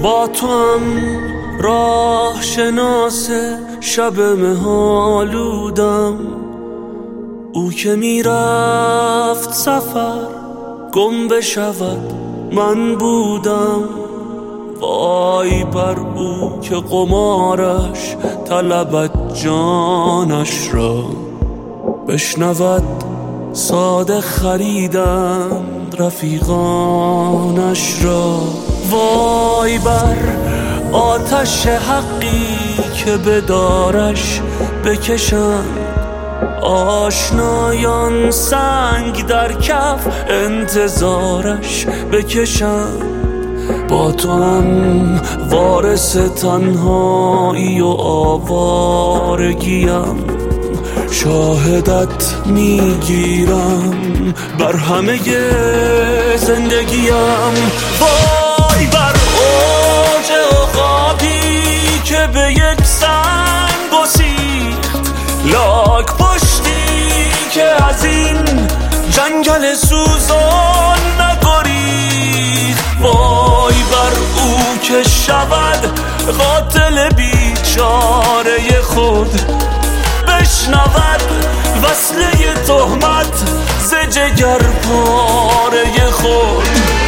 با تو هم راه شناس شب مه‌آلودم، او که میرفت سفر گم بشود من بودم. وای بر او که قمارش طلبد جانش را، بشنود ساده خریدند رفیقانش را. وای بر آتش حقی که به دارش بکشند آشنایان، سنگ در کف انتظارش بکشند. با تو هم وارث تنهایی و آوارگیم، شاهدت میگیرم بر همه زندگیم. وای بر اوج عقابی که به یک سنگ گسیخت، لاک پشتی که از این جنگل سوزان نگریخت. وای بر او که شود قاتل بیچاره خود، بشنود وصله تهمت ز جگر پاره خود.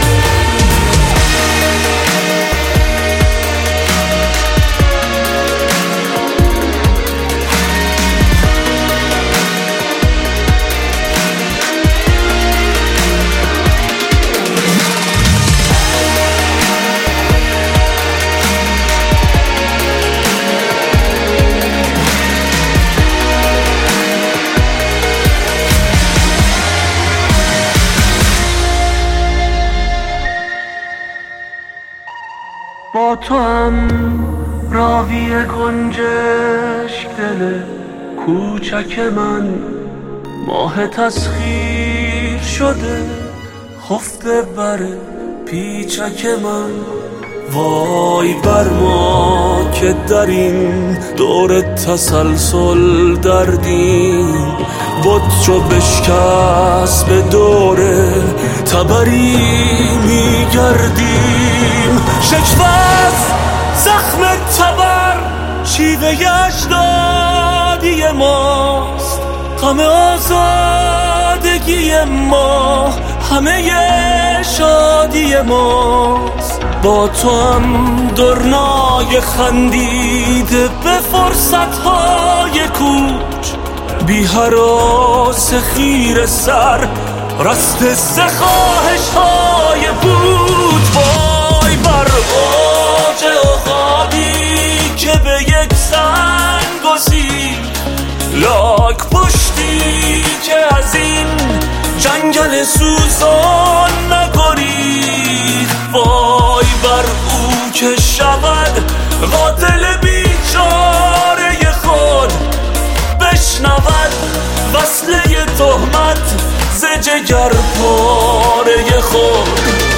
با تو هم راوی گنجشک دل کوچک من، ماه تسخیر شده خفته بر پیچک من. وای بر ما که در این دور تسلسل دردیم، بت چو بشکست به دور تبری میگردیم. شکوست زخم تبر شیوه اجدادی ماست، غم آزادگی ما همه شادی ماست. با تو هم درنای خندیده به فرصتهای کوچ، بی هراس خیر سر رست ز خواهش‌های بود. وای بر اوج عقابی که به یک سنگ گسیخت، لاک پشتی که از این جنگل سوزان نگریخت. وای بر او که شود قاتل بیچاره خود، بشنود وصله تهمت ز جگر پاره خود.